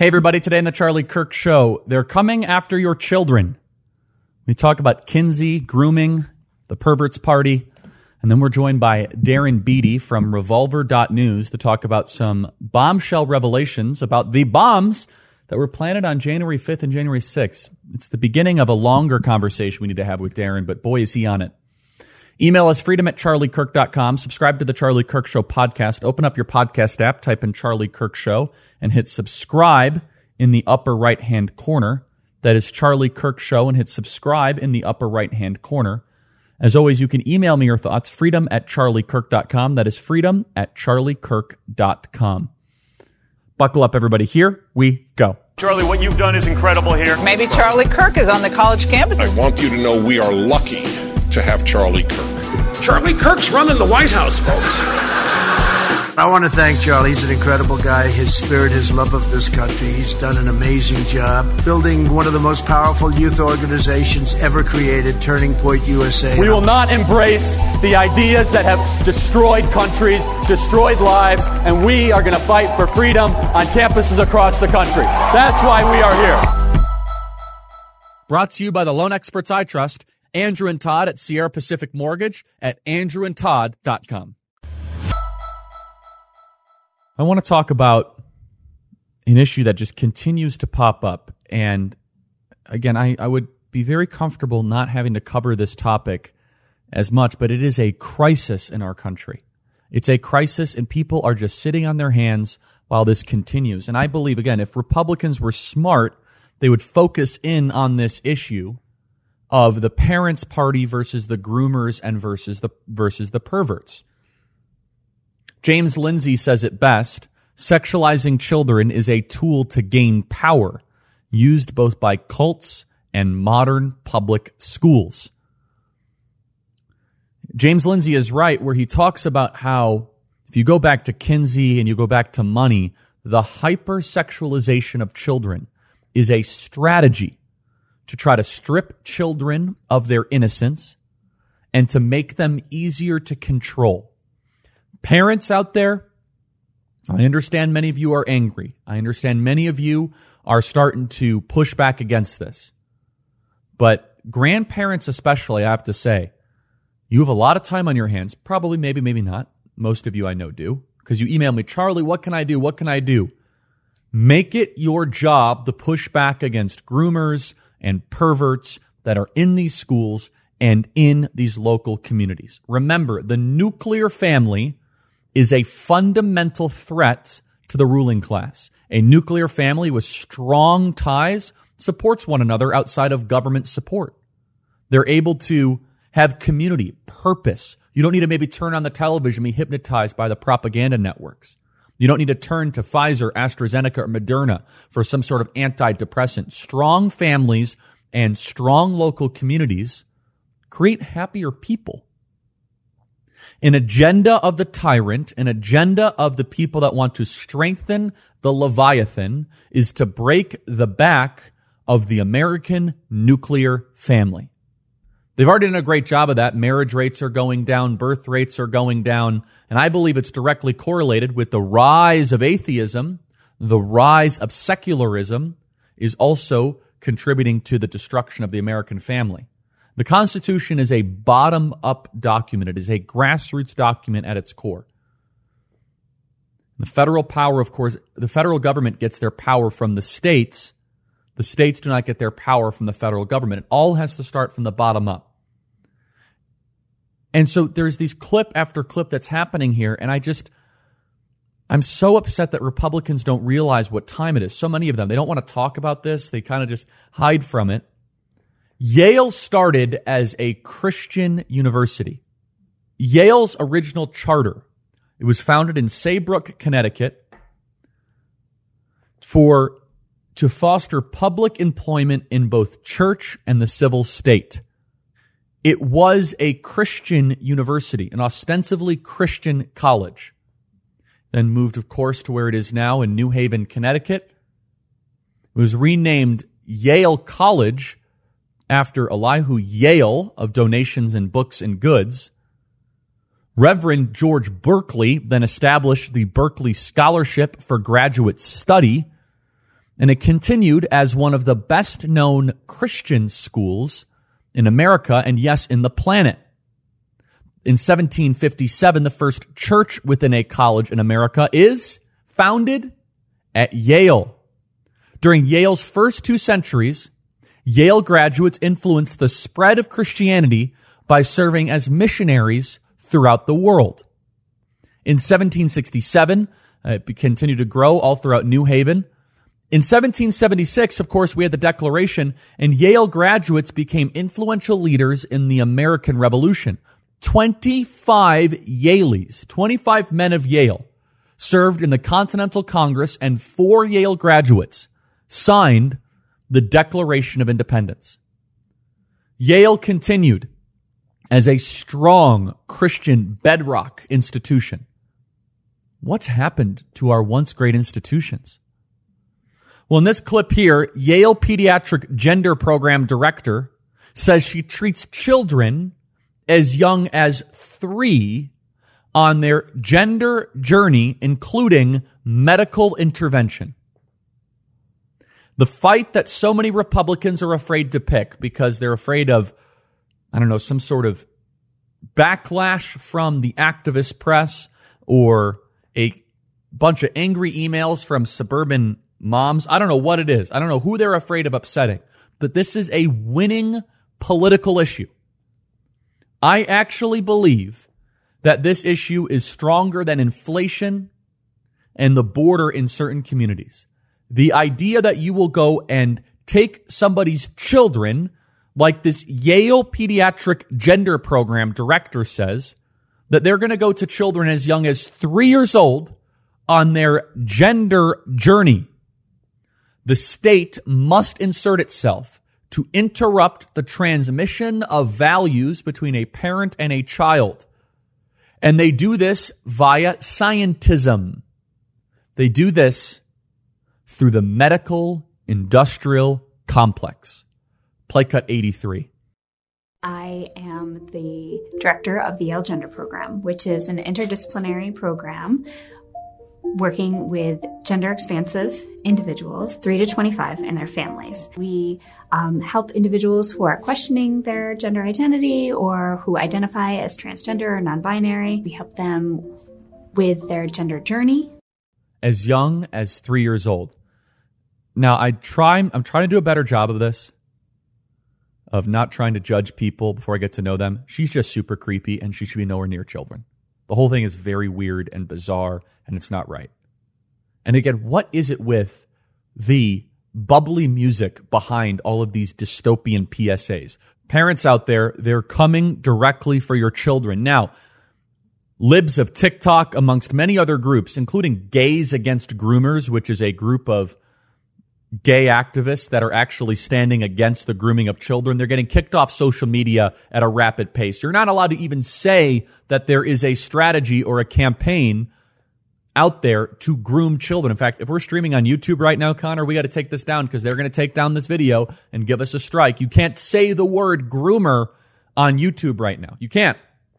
Hey, everybody. Today on the Charlie Kirk Show, they're coming after your children. We talk about Kinsey, grooming, the perverts party, and then we're joined by Darren Beattie from Revolver.news to talk about some bombshell revelations about the bombs that were planted on January 5th and January 6th. It's the beginning of a longer conversation we need to have with Darren, but boy, is he on it. Email us freedom@charliekirk.com. Subscribe to the Charlie Kirk Show podcast. Open up your podcast app, type in Charlie Kirk Show, and hit subscribe in the upper right-hand corner. That is Charlie Kirk Show, and hit subscribe in the upper right-hand corner. As always, you can email me your thoughts, freedom@charliekirk.com. That is freedom@charliekirk.com. Buckle up, everybody. Here we go. Charlie, what you've done is incredible here. Maybe Charlie Kirk is on the college campus. I want you to know we are lucky to have Charlie Kirk. Charlie Kirk's running the White House, folks. I want to thank Charlie. He's an incredible guy. His spirit, his love of this country. He's done an amazing job building one of the most powerful youth organizations ever created, Turning Point USA. We will not embrace the ideas that have destroyed countries, destroyed lives, and we are going to fight for freedom on campuses across the country. That's why we are here. Brought to you by the loan experts I trust, Andrew and Todd at Sierra Pacific Mortgage at andrewandtodd.com. I want to talk about an issue that just continues to pop up. And again, I would be very comfortable not having to cover this topic as much, but it is a crisis in our country. It's a crisis, and people are just sitting on their hands while this continues. And I believe, again, if Republicans were smart, they would focus in on this issue of the parents' party versus the groomers and versus the perverts. James Lindsay says it best: sexualizing children is a tool to gain power, used both by cults and modern public schools. James Lindsay is right where he talks about how, if you go back to Kinsey and you go back to money, the hypersexualization of children is a strategy to try to strip children of their innocence and to make them easier to control. Parents out there, I understand many of you are angry. I understand many of you are starting to push back against this. But grandparents especially, I have to say, you have a lot of time on your hands. Probably, maybe not. Most of you I know do. Because you email me, Charlie, what can I do? What can I do? Make it your job to push back against groomers and perverts that are in these schools and in these local communities. Remember, the nuclear family is a fundamental threat to the ruling class. A nuclear family with strong ties supports one another outside of government support. They're able to have community, purpose. You don't need to maybe turn on the television and be hypnotized by the propaganda networks. You don't need to turn to Pfizer, AstraZeneca, or Moderna for some sort of antidepressant. Strong families and strong local communities create happier people. An agenda of the tyrant, an agenda of the people that want to strengthen the Leviathan, is to break the back of the American nuclear family. They've already done a great job of that. Marriage rates are going down, birth rates are going down, and I believe it's directly correlated with the rise of atheism. The rise of secularism is also contributing to the destruction of the American family. The Constitution is a bottom-up document. It is a grassroots document at its core. The federal power, of course, the federal government gets their power from the states. The states do not get their power from the federal government. It all has to start from the bottom up. And so there's these clip after clip that's happening here, and I'm so upset that Republicans don't realize what time it is. So many of them, they don't want to talk about this. They kind of just hide from it. Yale started as a Christian university. Yale's original charter, it was founded in Saybrook, Connecticut, to foster public employment in both church and the civil state. It was a Christian university, an ostensibly Christian college. Then moved, of course, to where it is now in New Haven, Connecticut. It was renamed Yale College after Elihu Yale of Donations in Books and Goods. Reverend George Berkeley then established the Berkeley Scholarship for Graduate Study. And it continued as one of the best-known Christian schools in America and, yes, in the planet. In 1757, the first church within a college in America is founded at Yale. During Yale's first 2 centuries, Yale graduates influenced the spread of Christianity by serving as missionaries throughout the world. In 1767, it continued to grow all throughout New Haven. In 1776, of course, we had the Declaration, and Yale graduates became influential leaders in the American Revolution. 25 Yaleys, 25 men of Yale, served in the Continental Congress, and 4 Yale graduates signed the Declaration of Independence. Yale continued as a strong Christian bedrock institution. What's happened to our once great institutions? Well, in this clip here, Yale Pediatric Gender Program Director says she treats children as young as 3 on their gender journey, including medical intervention. The fight that so many Republicans are afraid to pick because they're afraid of, some sort of backlash from the activist press or a bunch of angry emails from suburban moms. I don't know what it is. I don't know who they're afraid of upsetting, but this is a winning political issue. I actually believe that this issue is stronger than inflation and the border in certain communities. The idea that you will go and take somebody's children, like this Yale Pediatric Gender Program director says, that they're going to go to children as young as 3 years old on their gender journey. The state must insert itself to interrupt the transmission of values between a parent and a child. And they do this via scientism. They do this through the medical industrial complex. Play cut 83. I am the director of the Yale Gender Program, which is an interdisciplinary program working with gender-expansive individuals, 3 to 25, and their families. We help individuals who are questioning their gender identity or who identify as transgender or non-binary. We help them with their gender journey. As young as 3 years old. Now, I'm trying to do a better job of this, of not trying to judge people before I get to know them. She's just super creepy, and she should be nowhere near children. The whole thing is very weird and bizarre, and it's not right. And again, what is it with the bubbly music behind all of these dystopian PSAs? Parents out there, they're coming directly for your children. Now, libs of TikTok, amongst many other groups, including Gays Against Groomers, which is a group of gay activists that are actually standing against the grooming of children. They're getting kicked off social media at a rapid pace. You're not allowed to even say that there is a strategy or a campaign out there to groom children. In fact, if we're streaming on YouTube right now, Connor, we got to take this down because they're going to take down this video and give us a strike. You can't say the word groomer on YouTube right now. You can't.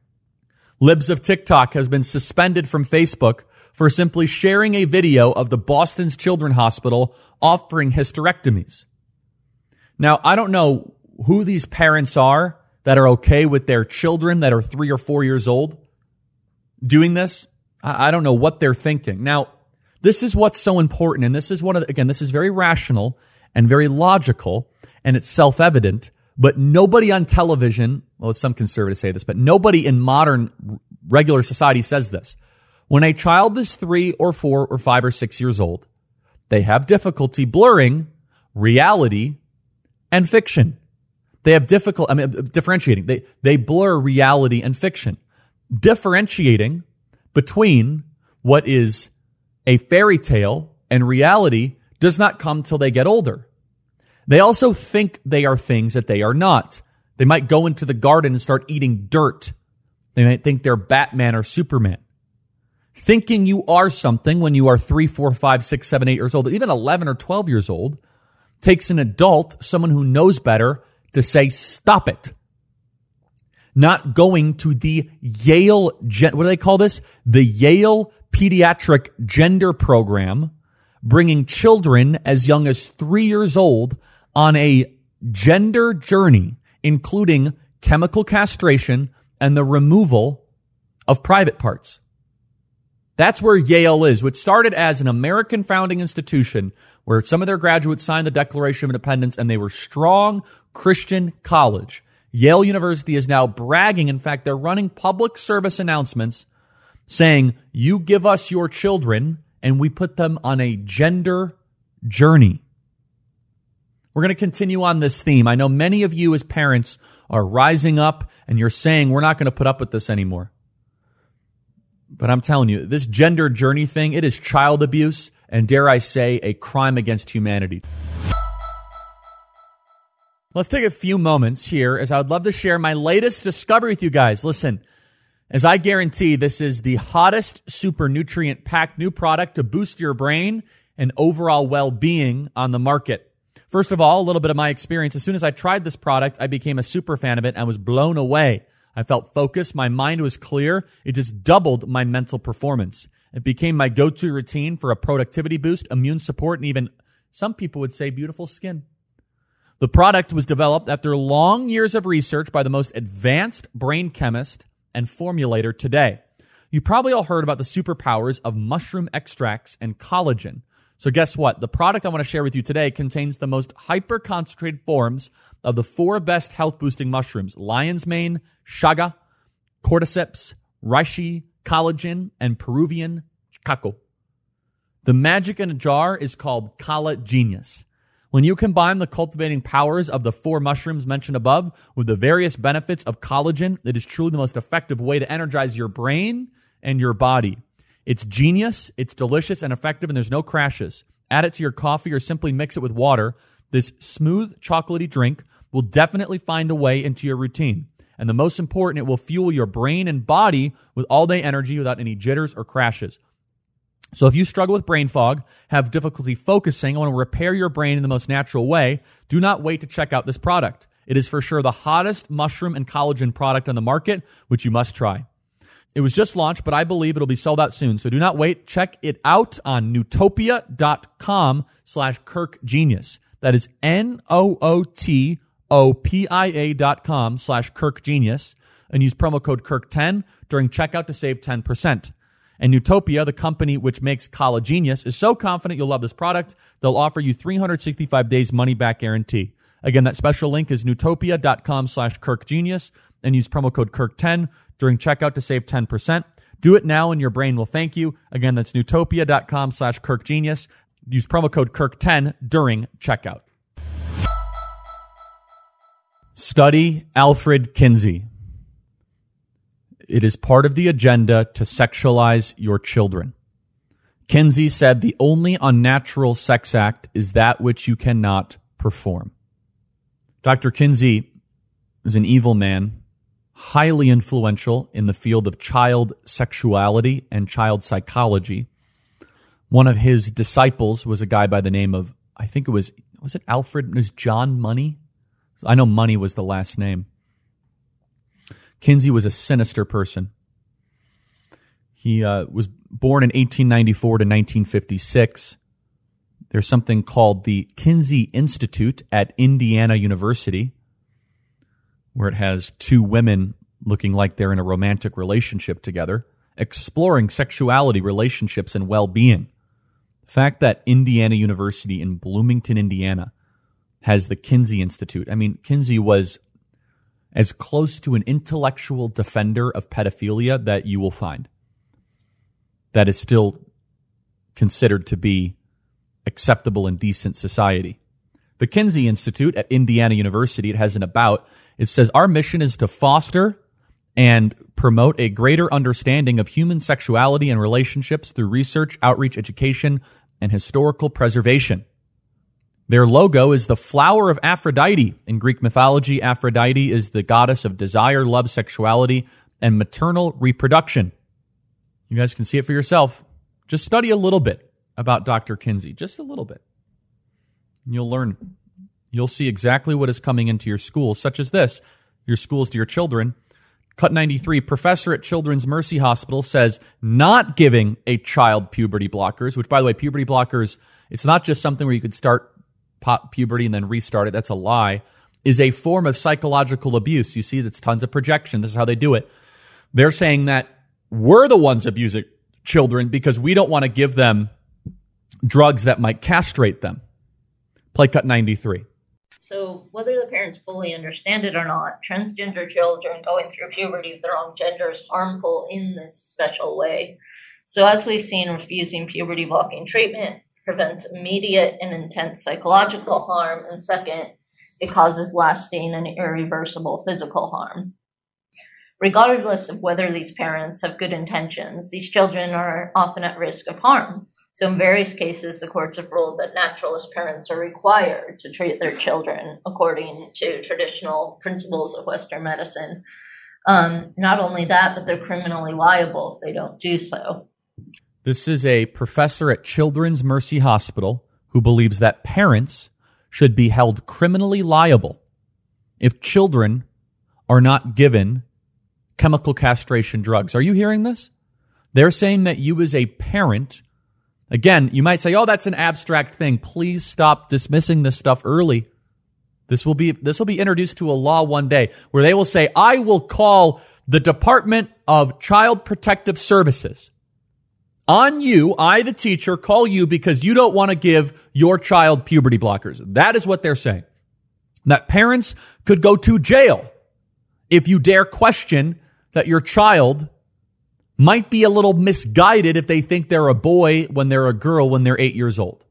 Libs of TikTok has been suspended from Facebook for simply sharing a video of the Boston's Children's Hospital offering hysterectomies. Now, I don't know who these parents are that are okay with their children that are 3 or 4 years old doing this. I don't know what they're thinking. Now, this is what's so important, and this is this is very rational and very logical, and it's self-evident, but nobody on television, well, some conservatives say this, but nobody in modern regular society says this. When a child is 3 or 4 or 5 or 6 years old, they have difficulty blurring reality and fiction. They have differentiating. They blur reality and fiction. Differentiating between what is a fairy tale and reality does not come till they get older. They also think they are things that they are not. They might go into the garden and start eating dirt. They might think they're Batman or Superman. Thinking you are something when you are 3, 4, 5, 6, 7, 8 years old, even 11 or 12 years old, takes an adult, someone who knows better, to say, stop it. Not going to the Yale, what do they call this? The Yale Pediatric Gender Program, bringing children as young as 3 years old on a gender journey, including chemical castration and the removal of private parts. That's where Yale is, which started as an American founding institution where some of their graduates signed the Declaration of Independence and they were strong Christian college. Yale University is now bragging. In fact, they're running public service announcements saying, you give us your children and we put them on a gender journey. We're going to continue on this theme. I know many of you as parents are rising up and you're saying we're not going to put up with this anymore. But I'm telling you, this gender journey thing, it is child abuse and, dare I say, a crime against humanity. Let's take a few moments here as I would love to share my latest discovery with you guys. Listen, as I guarantee, this is the hottest super nutrient-packed new product to boost your brain and overall well-being on the market. First of all, a little bit of my experience. As soon as I tried this product, I became a super fan of it and was blown away. I felt focused. My mind was clear. It just doubled my mental performance. It became my go-to routine for a productivity boost, immune support, and even, some people would say, beautiful skin. The product was developed after long years of research by the most advanced brain chemist and formulator today. You probably all heard about the superpowers of mushroom extracts and collagen. So guess what? The product I want to share with you today contains the most hyper-concentrated forms of the 4 best health-boosting mushrooms: lion's mane, chaga, cordyceps, reishi, collagen, and Peruvian chicaco. The magic in a jar is called Kala Genius. When you combine the cultivating powers of the 4 mushrooms mentioned above with the various benefits of collagen, it is truly the most effective way to energize your brain and your body. It's genius, it's delicious and effective, and there's no crashes. Add it to your coffee or simply mix it with water. This smooth, chocolatey drink will definitely find a way into your routine. And the most important, it will fuel your brain and body with all-day energy without any jitters or crashes. So if you struggle with brain fog, have difficulty focusing, want to repair your brain in the most natural way, do not wait to check out this product. It is for sure the hottest mushroom and collagen product on the market, which you must try. It was just launched, but I believe it'll be sold out soon. So do not wait. Check it out on nootopia.com/KirkGenius. That is nootopia.com/KirkGenius, and use promo code KIRK10 during checkout to save 10%. And Nootopia, the company which makes Kala Genius, is so confident you'll love this product, they'll offer you 365 days money-back guarantee. Again, that special link is nootopia.com/KirkGenius, and use promo code KIRK10 during checkout to save 10%. Do it now and your brain will thank you. Again, that's nootopia.com/KirkGenius. Use promo code KIRK10 during checkout. Study Alfred Kinsey. It is part of the agenda to sexualize your children. Kinsey said the only unnatural sex act is that which you cannot perform. Dr. Kinsey is an evil man, highly influential in the field of child sexuality and child psychology. One of his disciples was a guy by the name of, I think it was it Alfred? It was John Money? I know Money was the last name. Kinsey was a sinister person. He was born in 1894 to 1956. There's something called the Kinsey Institute at Indiana University, where it has 2 women looking like they're in a romantic relationship together, exploring sexuality, relationships, and well-being. The fact that Indiana University in Bloomington, Indiana, has the Kinsey Institute. I mean, Kinsey was as close to an intellectual defender of pedophilia that you will find. That is still considered to be acceptable in decent society. The Kinsey Institute at Indiana University, it has an about. It says, our mission is to foster and promote a greater understanding of human sexuality and relationships through research, outreach, education, and historical preservation. Their logo is the flower of Aphrodite. In Greek mythology, Aphrodite is the goddess of desire, love, sexuality, and maternal reproduction. You guys can see it for yourself. Just study a little bit about Dr. Kinsey, just a little bit. You'll learn. You'll see exactly what is coming into your schools, such as this. Your schools to your children. Cut 93, professor at Children's Mercy Hospital says not giving a child puberty blockers, which, by the way, puberty blockers, it's not just something where you could start puberty and then restart it. That's a lie. Is a form of psychological abuse. You see, that's tons of projection. This is how they do it. They're saying that we're the ones abusing children because we don't want to give them drugs that might castrate them. Play Cut 93. So whether the parents fully understand it or not, transgender children going through puberty of their own gender is harmful in this special way. So as we've seen, refusing puberty blocking treatment prevents immediate and intense psychological harm, and second, it causes lasting and irreversible physical harm. Regardless of whether these parents have good intentions, these children are often at risk of harm. So in various cases, the courts have ruled that naturalist parents are required to treat their children according to traditional principles of Western medicine. Not only that, but they're criminally liable if they don't do so. This is a professor at Children's Mercy Hospital who believes that parents should be held criminally liable if children are not given chemical castration drugs. Are you hearing this? They're saying that you as a parent, again, you might say, oh, that's an abstract thing. Please stop dismissing this stuff early. This will be introduced to a law one day where they will say, I will call the Department of Child Protective Services on you. I, the teacher, call you because you don't want to give your child puberty blockers. That is what they're saying. That parents could go to jail if you dare question that your child might be a little misguided if they think they're a boy when they're a girl when they're 8 years old.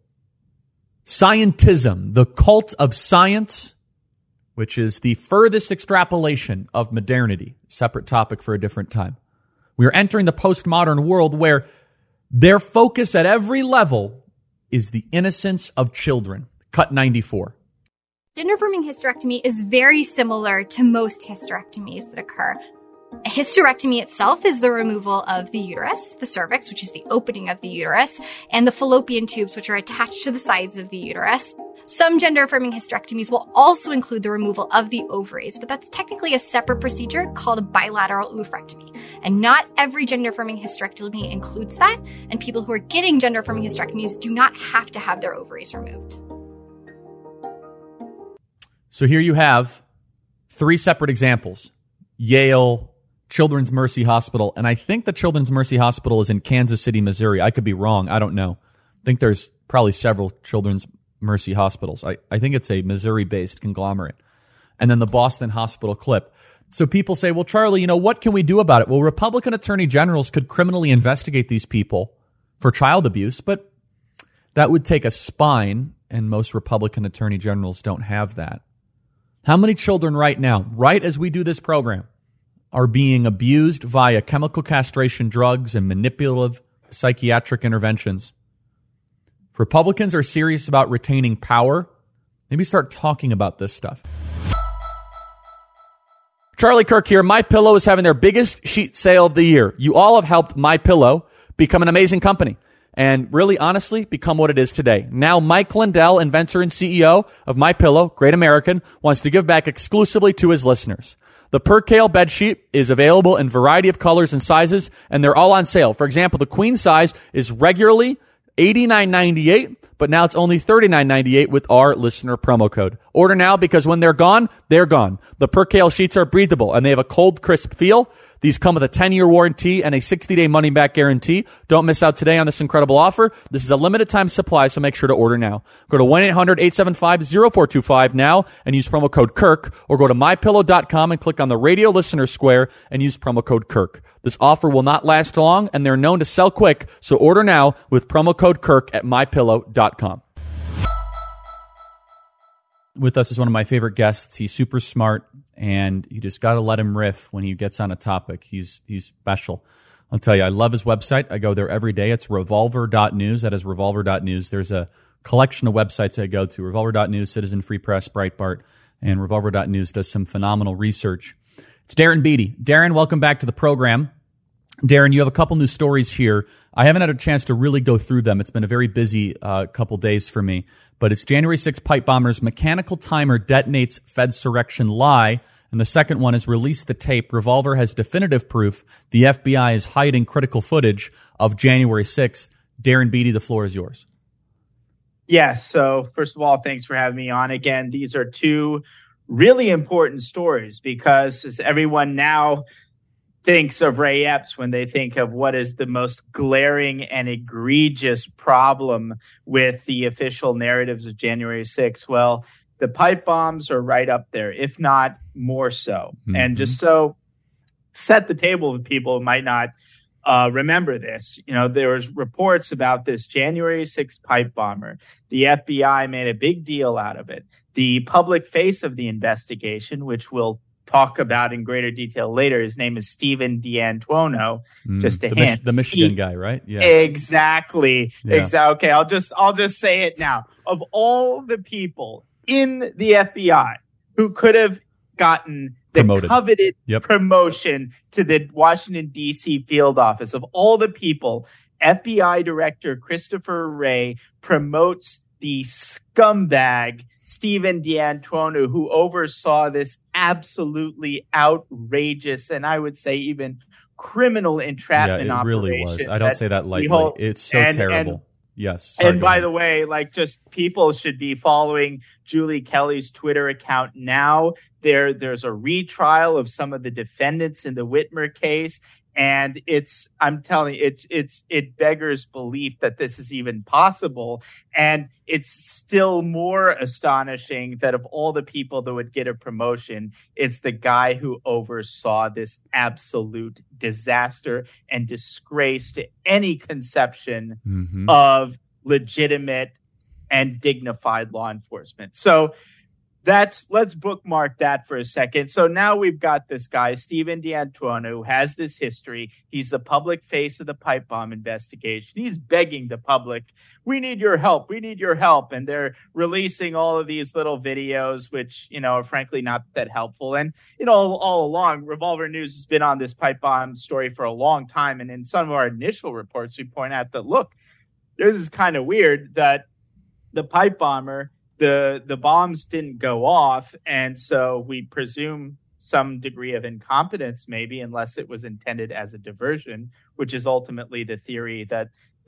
Scientism, the cult of science, which is the furthest extrapolation of modernity, separate topic for a different time. We are entering the postmodern world where their focus at every level is the innocence of children. Cut 94. Gender-affirming hysterectomy is very similar to most hysterectomies that occur. A hysterectomy itself is the removal of the uterus, the cervix, which is the opening of the uterus, and the fallopian tubes, which are attached to the sides of the uterus. Some gender-affirming hysterectomies will also include the removal of the ovaries, but that's technically a separate procedure called a bilateral oophorectomy. And not every gender-affirming hysterectomy includes that, and people who are getting gender-affirming hysterectomies do not have to have their ovaries removed. So here you have 3 separate examples. Yale, Children's Mercy Hospital, and I think the Children's Mercy Hospital is in Kansas City, Missouri. I could be wrong. I don't know. I think there's probably several Children's Mercy Hospitals. I think it's a Missouri-based conglomerate. And then the Boston Hospital clip. So people say, well, Charlie, what can we do about it? Well, Republican attorney generals could criminally investigate these people for child abuse, but that would take a spine, and most Republican attorney generals don't have that. How many children right now, right as we do this program, are being abused via chemical castration drugs and manipulative psychiatric interventions? If Republicans are serious about retaining power, maybe start talking about this stuff. Charlie Kirk here. MyPillow is having their biggest sheet sale of the year. You all have helped MyPillow become an amazing company and really, honestly, become what it is today. Now, Mike Lindell, inventor and CEO of MyPillow, Great American, wants to give back exclusively to his listeners. The Percale bedsheet is available in a variety of colors and sizes, and they're all on sale. For example, the queen size is regularly $89.98, but now it's only $39.98 with our listener promo code. Order now because when they're gone, they're gone. The Percale sheets are breathable, and they have a cold, crisp feel. These come with a 10-year warranty and a 60-day money-back guarantee. Don't miss out today on this incredible offer. This is a limited-time supply, so make sure to order now. Go to 1-800-875-0425 now and use promo code KIRK, or go to MyPillow.com and click on the radio listener square and use promo code KIRK. This offer will not last long, and they're known to sell quick, so order now with promo code KIRK at MyPillow.com. With us is one of my favorite guests. He's super smart, and you just got to let him riff when he gets on a topic. He's special. I'll tell you, I love his website. I go there every day. It's revolver.news. That is revolver.news. There's a collection of websites I go to. Revolver.news, Citizen Free Press, Breitbart, and revolver.news does some phenomenal research. It's Darren Beattie. Darren, welcome back to the program. Darren, you have a couple new stories here. I haven't had a chance to really go through them. It's been a very busy couple days for me. But it's January 6 pipe bombers, mechanical timer detonates Fedsurrection lie. And the second one is release the tape. Revolver has definitive proof the FBI is hiding critical footage of January 6th. Darren Beattie, the floor is yours. Yes. So first of all, thanks for having me on again. These are two really important stories because as everyone now thinks of Ray Epps when they think of what is the most glaring and egregious problem with the official narratives of January 6th, well, the pipe bombs are right up there, if not more so. Mm-hmm. And just so set the table with people who might not remember this, there was reports about this January 6th pipe bomber. The FBI made a big deal out of it. The public face of the investigation, which we'll talk about in greater detail later, his name is Steven D'Antuono. Just a hint, the Michigan guy, right? Yeah, exactly. Yeah. Exactly. Okay, I'll just say it now. Of all the people in the FBI who could have gotten the coveted promotion to the Washington, D.C. field office, of all the people, FBI Director Christopher Wray promotes the scumbag Steven D'Antuono, who oversaw this absolutely outrageous and I would say even criminal entrapment operation. Yeah, it really was. I don't say that lightly. It's so terrible. Yes. And by the way, just people should be following Julie Kelly's Twitter account now. There's a retrial of some of the defendants in the Whitmer case. And I'm telling you, it beggars belief that this is even possible. And it's still more astonishing that of all the people that would get a promotion, it's the guy who oversaw this absolute disaster and disgrace to any conception of legitimate and dignified law enforcement. So let's bookmark that for a second. So now we've got this guy, Steven D'Antuono, who has this history. He's the public face of the pipe bomb investigation. He's begging the public, we need your help. We need your help. And they're releasing all of these little videos, which, are frankly not that helpful. And, all along, Revolver News has been on this pipe bomb story for a long time. And in some of our initial reports, we point out that, look, this is kind of weird that the pipe bomber, the bombs didn't go off, and so we presume some degree of incompetence, maybe, unless it was intended as a diversion, which is ultimately the theory that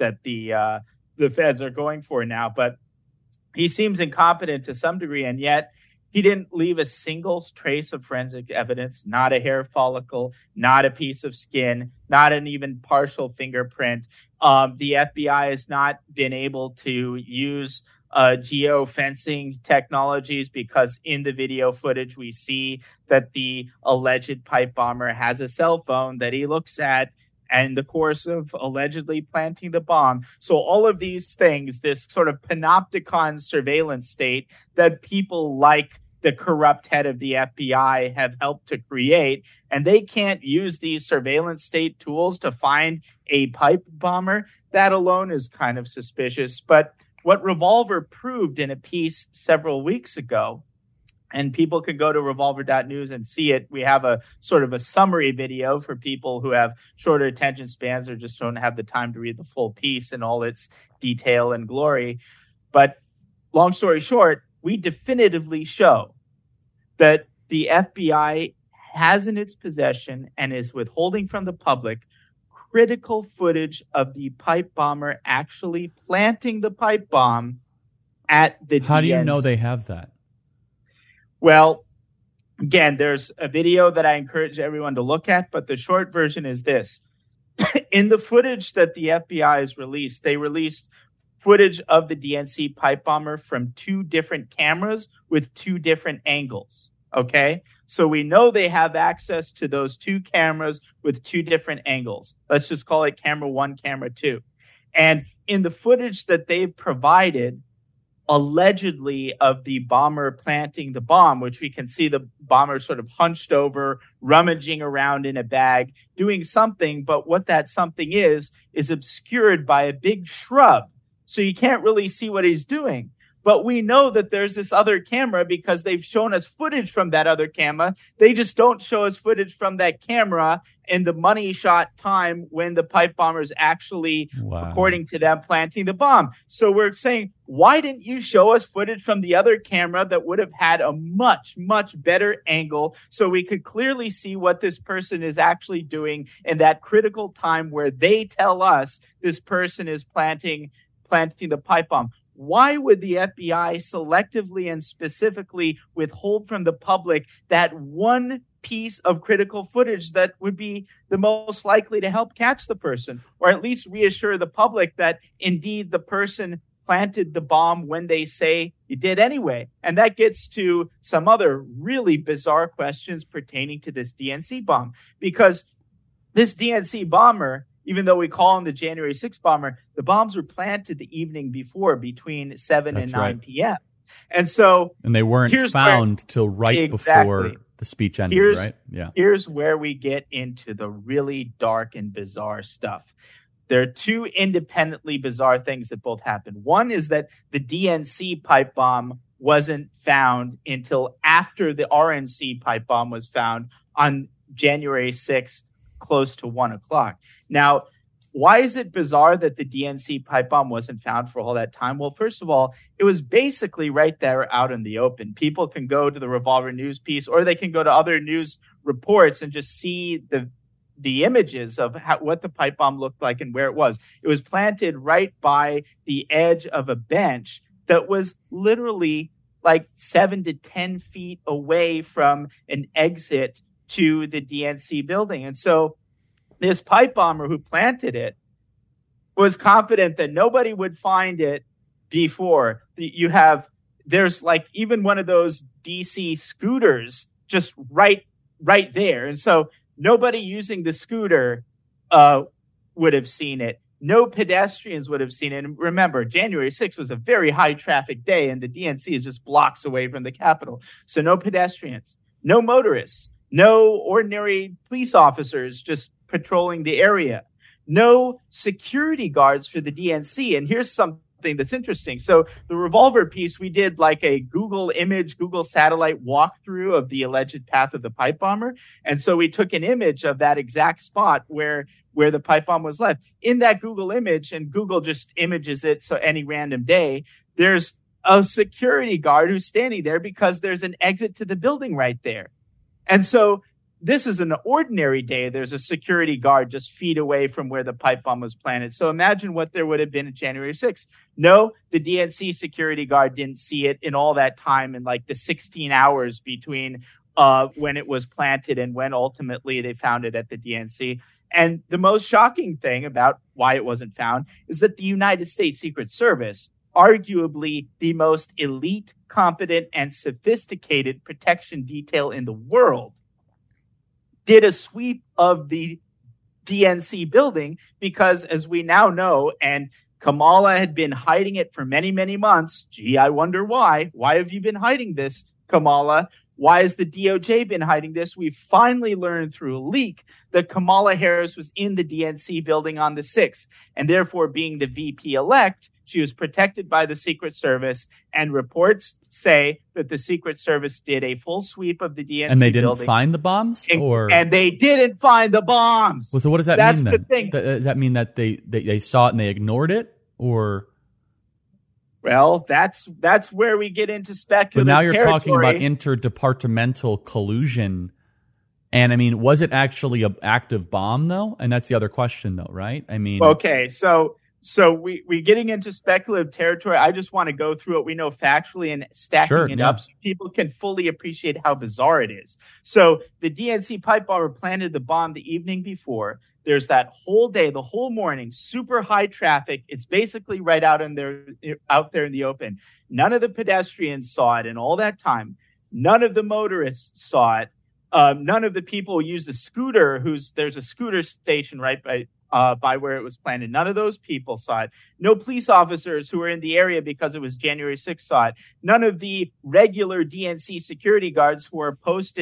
the feds are going for now. But he seems incompetent to some degree, and yet he didn't leave a single trace of forensic evidence, not a hair follicle, not a piece of skin, not an even partial fingerprint. The FBI has not been able to use geofencing technologies because in the video footage we see that the alleged pipe bomber has a cell phone that he looks at in the course of allegedly planting the bomb. So all of these things, this sort of panopticon surveillance state that people like the corrupt head of the FBI have helped to create, and they can't use these surveillance state tools to find a pipe bomber, that alone is kind of suspicious. But what Revolver proved in a piece several weeks ago, and people can go to revolver.news and see it. We have a sort of a summary video for people who have shorter attention spans or just don't have the time to read the full piece in all its detail and glory. But long story short, we definitively show that the FBI has in its possession and is withholding from the public critical footage of the pipe bomber actually planting the pipe bomb at the DNC. How do you know they have that? Well, again, there's a video that I encourage everyone to look at, but the short version is this. In the footage that the FBI has released, they released footage of the DNC pipe bomber from two different cameras with two different angles. Okay? So we know they have access to those two cameras with two different angles. Let's just call it camera 1, camera 2. And in the footage that they've provided, allegedly of the bomber planting the bomb, which we can see the bomber sort of hunched over, rummaging around in a bag, doing something, but what that something is obscured by a big shrub. So you can't really see what he's doing. But we know that there's this other camera because they've shown us footage from that other camera. They just don't show us footage from that camera in the money shot time when the pipe bombers actually, according to them, planting the bomb. So we're saying, why didn't you show us footage from the other camera that would have had a much, much better angle so we could clearly see what this person is actually doing in that critical time where they tell us this person is planting the pipe bomb? Why would the FBI selectively and specifically withhold from the public that one piece of critical footage that would be the most likely to help catch the person, or at least reassure the public that indeed the person planted the bomb when they say he did anyway? And that gets to some other really bizarre questions pertaining to this DNC bomb, because this DNC bomber, even though we call him the January 6th bomber, the bombs were planted the evening before between 7 and 9 p.m. And they weren't found till right before the speech ended, right? Yeah. Here's where we get into the really dark and bizarre stuff. There are two independently bizarre things that both happened. One is that the DNC pipe bomb wasn't found until after the RNC pipe bomb was found on January 6th, close to 1 o'clock. Now, why is it bizarre that the DNC pipe bomb wasn't found for all that time? Well, first of all, it was basically right there out in the open. People can go to the Revolver News piece, or they can go to other news reports and just see the images of what the pipe bomb looked like and where it was. It was planted right by the edge of a bench that was literally like 7 to 10 feet away from an exit to the DNC building. And so this pipe bomber who planted it was confident that nobody would find it before. There's like even one of those DC scooters just right there. And so nobody using the scooter would have seen it. No pedestrians would have seen it. And remember, January 6th was a very high traffic day, and the DNC is just blocks away from the Capitol. So no pedestrians, no motorists, no ordinary police officers just patrolling the area, no security guards for the DNC. And here's something that's interesting. So the Revolver piece, we did like a Google satellite walkthrough of the alleged path of the pipe bomber. And so we took an image of that exact spot where the pipe bomb was left. In that Google image, and Google just images it so any random day, there's a security guard who's standing there because there's an exit to the building right there. And so this is an ordinary day. There's a security guard just feet away from where the pipe bomb was planted. So imagine what there would have been at January 6th. No, the DNC security guard didn't see it in all that time, in like the 16 hours between when it was planted and when ultimately they found it at the DNC. And the most shocking thing about why it wasn't found is that the United States Secret Service, arguably the most elite, competent, and sophisticated protection detail in the world, did a sweep of the DNC building because, as we now know, and Kamala had been hiding it for many, many months. Gee, I wonder why. Why have you been hiding this, Kamala? Why has the DOJ been hiding this? We finally learned through a leak that Kamala Harris was in the DNC building on the 6th, and therefore being the VP elect, she was protected by the Secret Service, and reports say that the Secret Service did a full sweep of the DNC building. And they didn't find the bombs? And they didn't find the bombs. Well, so what does that mean then? That's the thing. Does that mean that they saw it and they ignored it? Or... Well, that's where we get into speculative But now you're territory. Talking about interdepartmental collusion. And, I mean, was it actually an active bomb, though? And that's the other question, though, right? I mean... Okay, so we're getting into speculative territory. I just want to go through what we know factually and stacking it up so people can fully appreciate how bizarre it is. So the DNC pipe bomber planted the bomb the evening before. There's that whole day, the whole morning, super high traffic. It's basically right out there in the open. None of the pedestrians saw it in all that time. None of the motorists saw it. None of the people who use the scooter, there's a scooter station right by where it was planted. None of those people saw it. No police officers who were in the area because it was January 6th saw it. None of the regular DNC security guards who are posted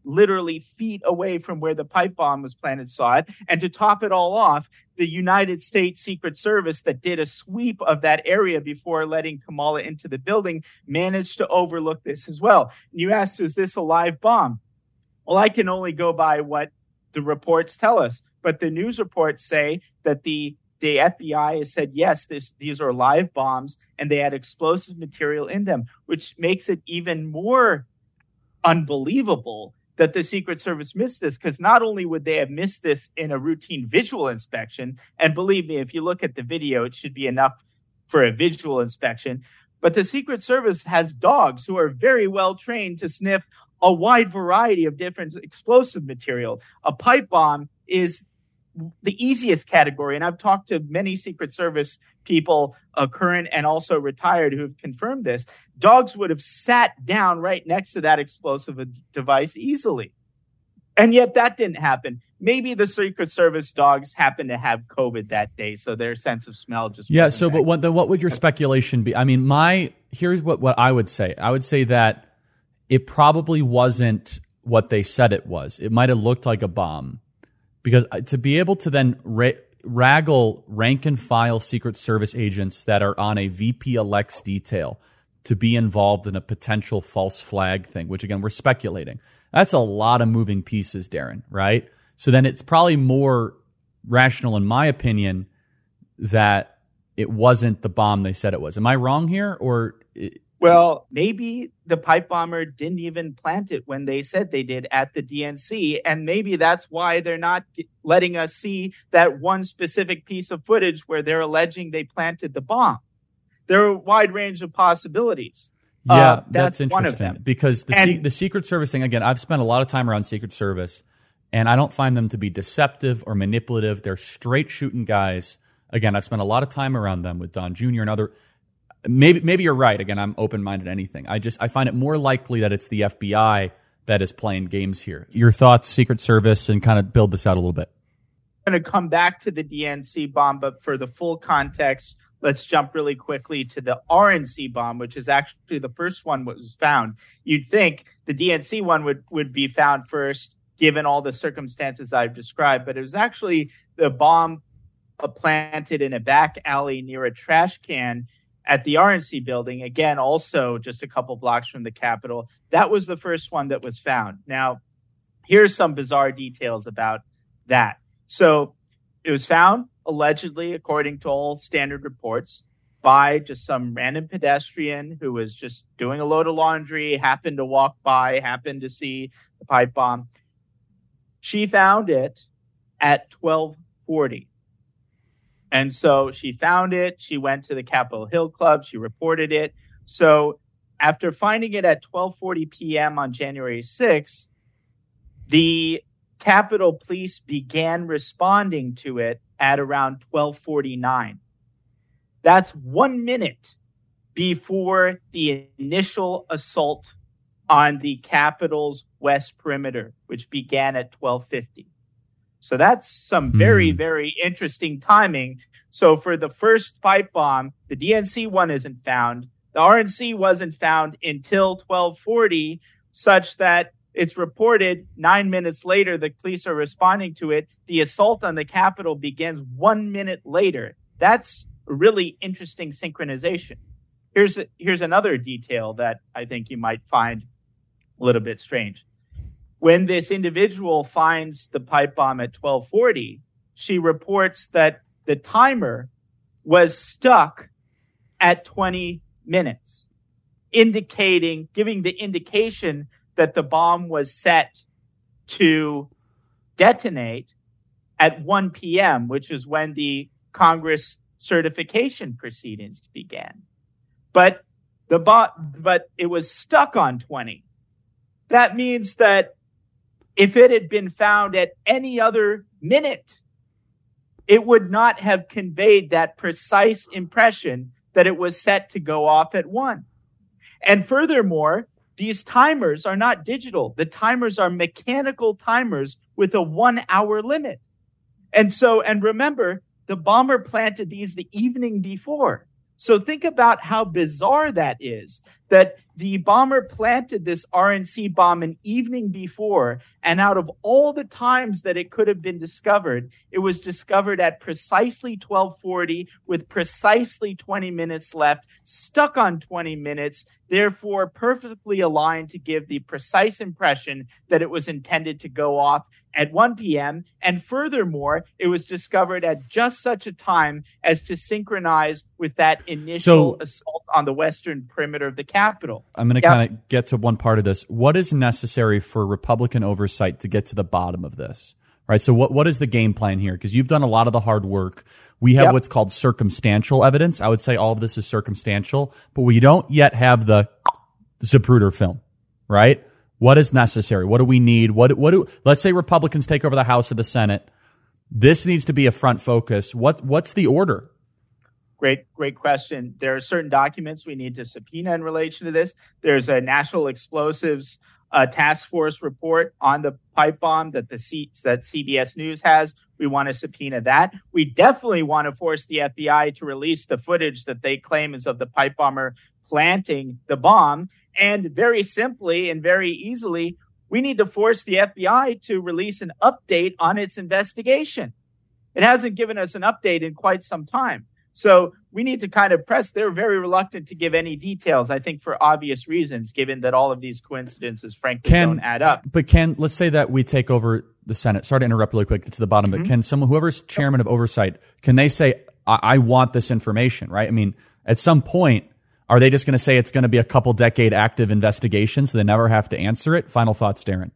literally feet away from where the pipe bomb was planted saw it. And to top it all off, the United States Secret Service that did a sweep of that area before letting Kamala into the building managed to overlook this as well. And you asked, is this a live bomb? Well, I can only go by what the reports tell us. But the news reports say that the FBI has said, yes, these are live bombs and they had explosive material in them, which makes it even more unbelievable that the Secret Service missed this, because not only would they have missed this in a routine visual inspection, and believe me, if you look at the video, it should be enough for a visual inspection, but the Secret Service has dogs who are very well trained to sniff a wide variety of different explosive material. A pipe bomb is the easiest category, and I've talked to many Secret Service people, current and also retired, who have confirmed this. Dogs would have sat down right next to that explosive device easily. And yet that didn't happen. Maybe the Secret Service dogs happened to have COVID that day, so their sense of smell just yeah. So, but what would your speculation be? I mean, here's what I would say. I would say that it probably wasn't what they said it was. It might have looked like a bomb, because to be able to then raggle rank and file Secret Service agents that are on a VP-elect's detail to be involved in a potential false flag thing, which again, we're speculating. That's a lot of moving pieces, Darren, right? So then it's probably more rational, in my opinion, that it wasn't the bomb they said it was. Am I wrong here? Well, maybe the pipe bomber didn't even plant it when they said they did at the DNC. And maybe that's why they're not letting us see that one specific piece of footage where they're alleging they planted the bomb. There are a wide range of possibilities. Yeah, that's interesting. One of them. Because the Secret Service thing, again, I've spent a lot of time around Secret Service, and I don't find them to be deceptive or manipulative. They're straight shooting guys. Again, I've spent a lot of time around them with Don Jr. and other. Maybe you're right. Again, I'm open-minded to anything. I find it more likely that it's the FBI that is playing games here. Your thoughts, Secret Service, and kind of build this out a little bit. I'm going to come back to the DNC bomb, but for the full context, let's jump really quickly to the RNC bomb, which is actually the first one that was found. You'd think the DNC one would be found first, given all the circumstances I've described, but it was actually the bomb planted in a back alley near a trash can at the RNC building, again, also just a couple blocks from the Capitol. That was the first one that was found. Now, here's some bizarre details about that. So it was found, allegedly, according to all standard reports, by just some random pedestrian who was just doing a load of laundry, happened to walk by, happened to see the pipe bomb. She found it at 12:40. And so she found it. She went to the Capitol Hill Club. She reported it. So after finding it at 12:40 p.m. on January 6th, the Capitol Police began responding to it at around 12:49. That's 1 minute before the initial assault on the Capitol's west perimeter, which began at 12:50. So that's some very, very interesting timing. So for the first pipe bomb, the DNC one isn't found. The RNC wasn't found until 12:40, such that it's reported 9 minutes later, the police are responding to it. The assault on the Capitol begins 1 minute later. That's a really interesting synchronization. Here's another detail that I think you might find a little bit strange. When this individual finds the pipe bomb at 12:40, she reports that the timer was stuck at 20 minutes, giving the indication that the bomb was set to detonate at 1 p.m., which is when the Congress certification proceedings began. But it was stuck on 20. That means that if it had been found at any other minute, it would not have conveyed that precise impression that it was set to go off at 1. And furthermore, these timers are not digital. The timers are mechanical timers with a 1 hour limit. And remember, the bomber planted these the evening before. So think about how bizarre that is, that the bomber planted this RNC bomb an evening before, and out of all the times that it could have been discovered, it was discovered at precisely 12:40 with precisely 20 minutes left, stuck on 20 minutes, therefore perfectly aligned to give the precise impression that it was intended to go off at 1 p.m. And furthermore, it was discovered at just such a time as to synchronize with that initial assault on the western perimeter of the Capitol. I'm going to kind of get to one part of this. What is necessary for Republican oversight to get to the bottom of this? Right. So what is the game plan here? Because you've done a lot of the hard work. We have what's called circumstantial evidence. I would say all of this is circumstantial, but we don't yet have the Zapruder film, right? What is necessary? What do we need? Let's say Republicans take over the House or the Senate. This needs to be a front focus. What's the order? Great question. There are certain documents we need to subpoena in relation to this. There's a National Explosives Task Force report on the pipe bomb that that CBS News has. We want to subpoena that. We definitely want to force the FBI to release the footage that they claim is of the pipe bomber planting the bomb. And very simply and very easily, we need to force the FBI to release an update on its investigation. It hasn't given us an update in quite some time. So we need to kind of press. They're very reluctant to give any details, I think, for obvious reasons, given that all of these coincidences, frankly, don't add up. But let's say that we take over the Senate. Sorry to interrupt really quick. Get to the bottom. But can whoever's chairman of oversight, can they say, I want this information, right? I mean, at some point, are they just going to say it's going to be a couple decade active investigation so they never have to answer it? Final thoughts, Darren.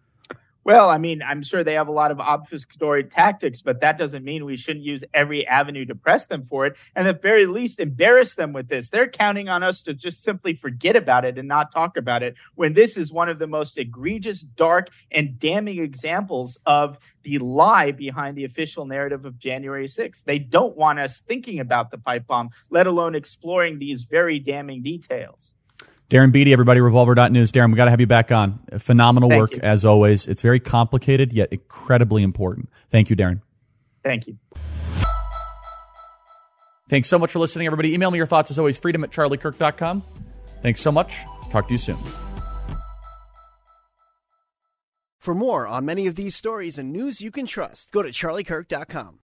Well, I mean, I'm sure they have a lot of obfuscatory tactics, but that doesn't mean we shouldn't use every avenue to press them for it, and at the very least embarrass them with this. They're counting on us to just simply forget about it and not talk about it, when this is one of the most egregious, dark, and damning examples of the lie behind the official narrative of January 6th. They don't want us thinking about the pipe bomb, let alone exploring these very damning details. Darren Beattie, everybody, Revolver.news. Darren, we got to have you back on. Phenomenal work, as always. It's very complicated, yet incredibly important. Thank you, Darren. Thank you. Thanks so much for listening, everybody. Email me your thoughts, as always, freedom@charliekirk.com. Thanks so much. Talk to you soon. For more on many of these stories and news you can trust, go to charliekirk.com.